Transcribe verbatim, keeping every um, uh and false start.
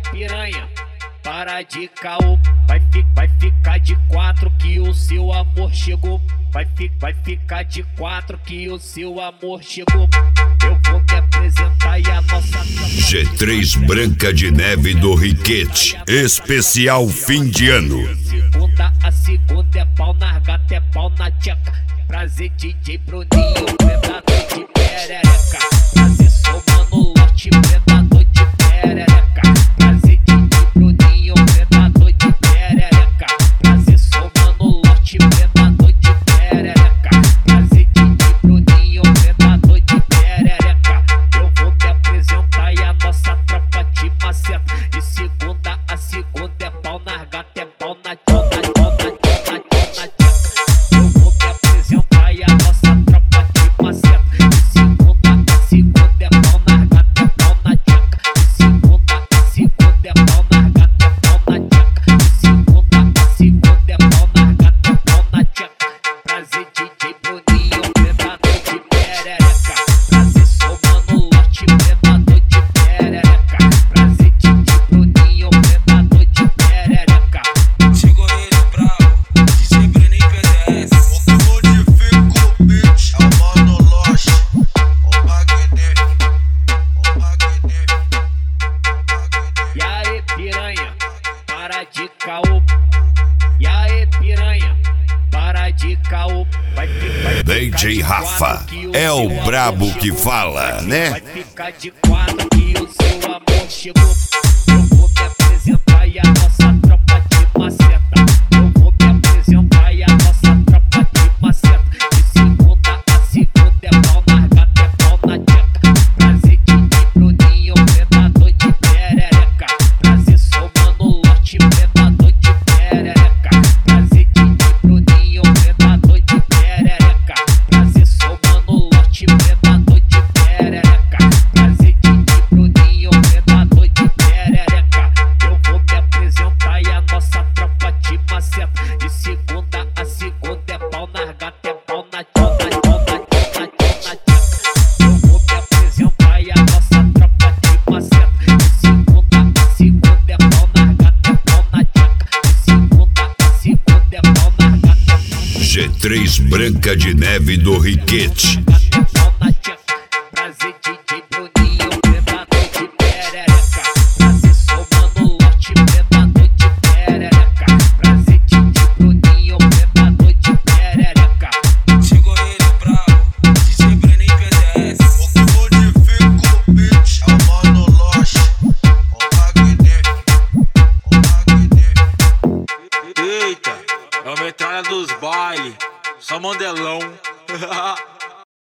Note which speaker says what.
Speaker 1: piranha, para de caô. Vai, fi, vai ficar de quatro que o seu amor chegou. Vai, fi, vai ficar de quatro que o seu amor chegou. Eu vou me apresentar e a nossa
Speaker 2: G três Branca de Neve do Riquete, especial fim de ano.
Speaker 1: Segunda, a segunda é pau na gata, é pau na tcheca. Prazer D J Bruninho, predador de perereca. Prazer sou Mano Lote, predador de perereca. Prazer D J Bruninho, predador de perereca. Prazer sou Mano Lote, predador de perereca. Prazer D J Bruninho, predador de perereca. Eu vou me apresentar e a nossa tropa te maceta. De segunda a segunda é pau na gata, é pau na tcheca. De caô, e aí piranha, para de caô. Vai ficar
Speaker 2: D J Rafa é o brabo que fala, né?
Speaker 1: Vai ficar de quatro que o seu amor chegou. Eu vou me apresentar e a nossa tropa te maceta. Eu vou me apresentar e a nossa tropa te maceta. De segunda a segunda é pau na gata, é pau na tcheca. Prazer D J Bruninho, predador de perereca. Prazer sou Mano Lote, predador de perereca. Prazer D J Bruninho, predador de perereca. Prazer sou Mano Lote, predador de perereca. Prazer D J Bruninho, predador de perereca. Eu vou me apresentar e a nossa tropa te maceta. De segunda a segunda é pau na gata, é pau na tcheca. Eu vou me apresentar e a nossa tropa te maceta. De segunda a segunda é pau na gata, é pau na tcheca. De segunda a segunda é pau na gata, é pau na tcheca.
Speaker 2: G três Branca de Neve do Riquete.
Speaker 1: Prazer D J Bruninho, predador de perereca. Prazer sou Mano Lote, predador de perereca. Prazer D J Bruninho, predador de perereca.
Speaker 3: Chegou ele bravo, D J Bruninho P D S.
Speaker 4: O modifico beat é o Mano Lote, o Magné, o Magné.
Speaker 3: Eita, é o metralha dos baile, só mandelão.